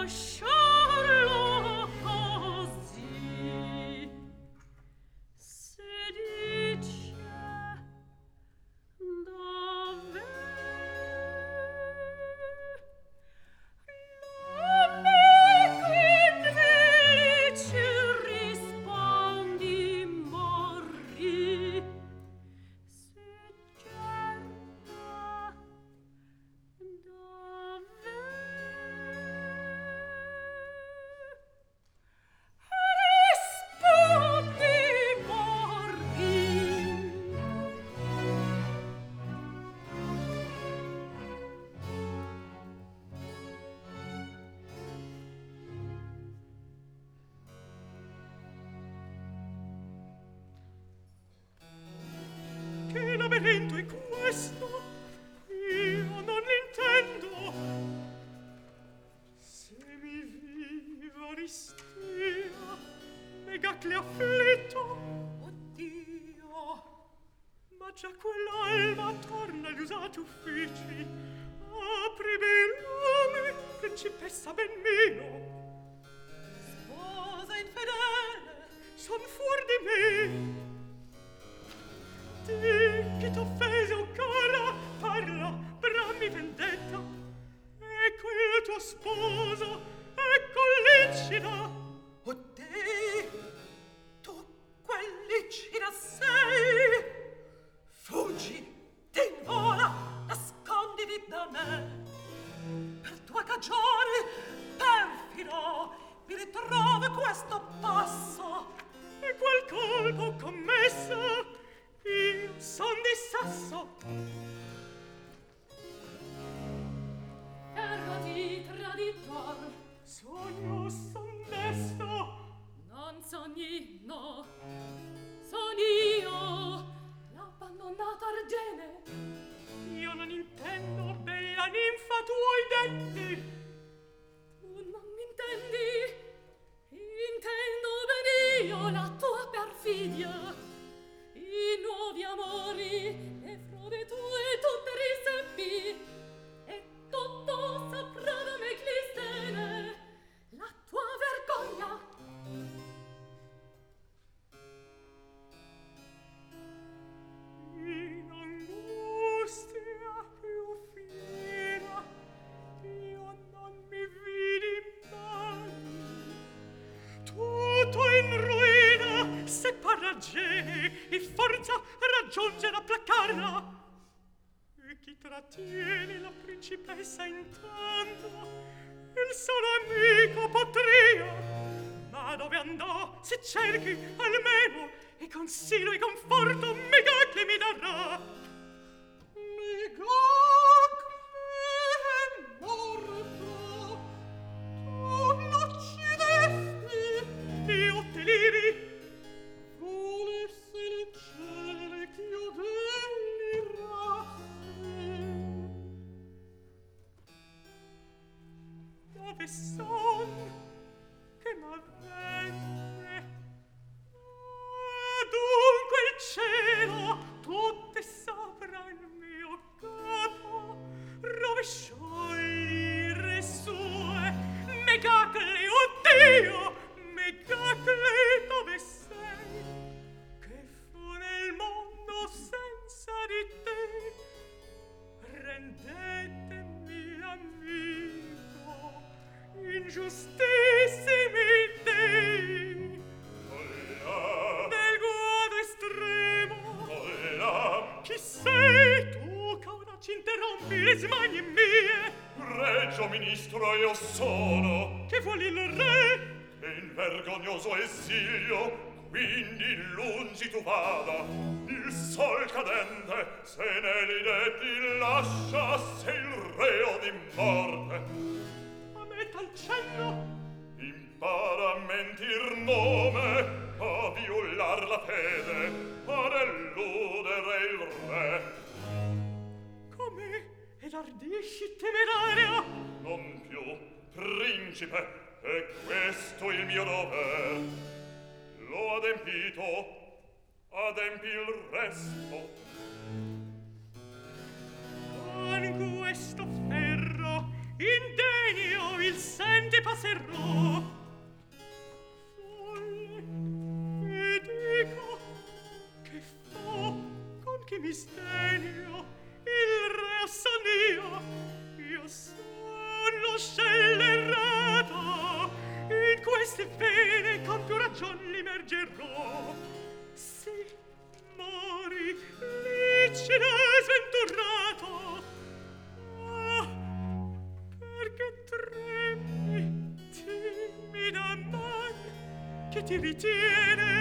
lasciarlo così. Se dice dov'è l'uomo, quindi ci rispondi morì. Se certa dov'è rispondi morì. Che labirinto è questo? Io non l'intendo. Se mi viva ristia, Megacle afflitto. Oddio, ma già quell'alba torna agli usati uffici. Apri lume, principessa ben mio. Sposa infedele, son fuor di me. Di che t'offese, cara, parla, brammi vendetta. Ecco il tuo sposo, ecco Licida. O te, tu quell'Licida sei. Fuggi, ti vola, nasconditi da me. Per tua cagione, perfido, mi ritrovo questo passo. E qual colpo commesso? Io son di Sasso. Errati, traditor. Sogno, son desto. Non sogni, no. Son io, l'abbandonata Argene. Io non intendo, bella ninfa, tuoi detti. Tu non m'intendi. Intendo ben io la tua perfidia. I nuovi amori, le frode tue tutte riseppi, e tutto saprà da me Clistene, la tua vergogna. In angustia più fiera, io non mi vidi mai. Tutto in ruina, se parla Gene, e forza raggiungere a placcarla. E chi trattiene la principessa intanto? Il solo amico potria. Ma dove andò? Se cerchi almeno, e consiglio e conforto Megacle mi darà. Megacle è morto, tu l'uccidesti. Io te liri. Volessi il cielo ch'io delirassi. Dove son che m'avvenne? Dunque il cielo tutte sopra il mio capo rovesciò l'ire sue. Megacle, oddio, Megacle, dove sei? Che fu nel mondo senza di te? Rendetemi l'amico, ingiustissimi dei. Del guado estremo. Chi sei tu che ora ci interrompi le smanie mie? Regio ministro io sono. Che vuol il re? Che in vergognoso esilio quindi lungi tu vada. Il sol cadente se negli detti lascia, sei il reo di morte. A me tal cenno. Impara a mentir nome, a violar la fede, ad eludere il re. Come? Ed ardisci temeraria? Non più, principe, è questo il mio dover. L'ho adempito, adempi il resto. Con questo ferro indegno il senti passerò. Folle, e dico, che fo, con che mi sdegno, il re son io sono scellerata, in queste pene con più ragion l'immergerò. Sì, mori, licida e sventurato. Ah, perché tremi, timida man, che ti ritiene